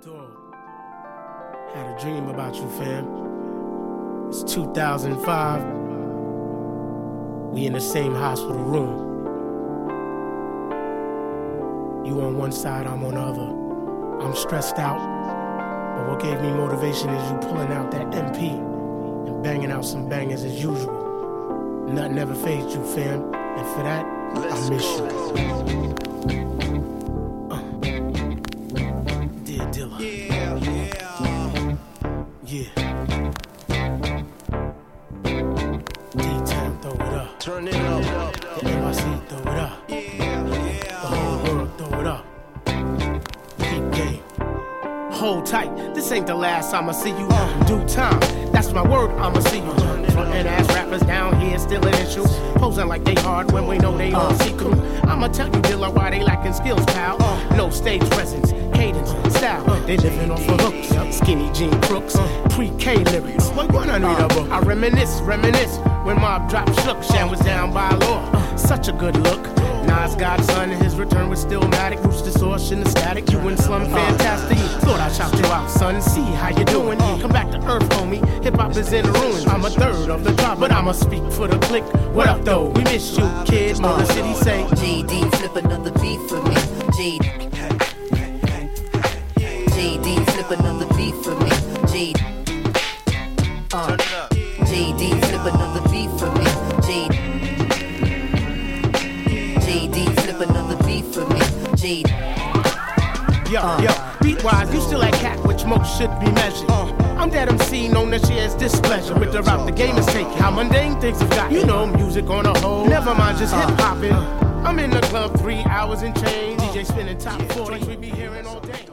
Dog. Had a dream about you, fam. It's 2005. We in the same hospital room. You on one side, I'm on the other. I'm stressed out, but what gave me motivation is you pulling out that MP and banging out some bangers as usual. Nothing ever fazed you, fam, and for that, I miss you. Dear Dilla. Yeah. D-Town, throw it up. Turn it up. The NYC, throw it up. The whole world, throw it up. Keep game. Hold tight, this ain't the last I'ma see you. In due time, that's my word, I'ma see you. Frontin' ass rappers down here still an issue. Posing like they hard when we know they all see through. I'ma tell you, Dilla, why they lacking skills, pal. No stage presence, cadence, style. They living off of hooks, skinny jean crooks, pre-K lyrics. What I need a book? I reminisce when Mob dropped Shook. Shan was down by law, such a good look. Nas Godson and his return was stillmatic. Rooster Source in the static. You and Slum fantastic. Thought I shout you out, son. See how you doing. Come back to earth, homie. Hip hop is in the ruins. I'm a third of the drop, but I'ma speak for the clique. What up, though? We miss you, kid. Motor City say. JD, flip another beat for me. JD, flip another beat for me. JD, flip another beat for me. JD, flip another beat for me. JD. Yo, beat-wise, you still that cat which most should be measured. I'm that MC known that she has displeasure with the route the game is taking. How mundane things have got. You know, music on a whole. Never mind, just hip-hopping. I'm in the club 3 hours and change. DJ spinning top 40s we be hearing all day.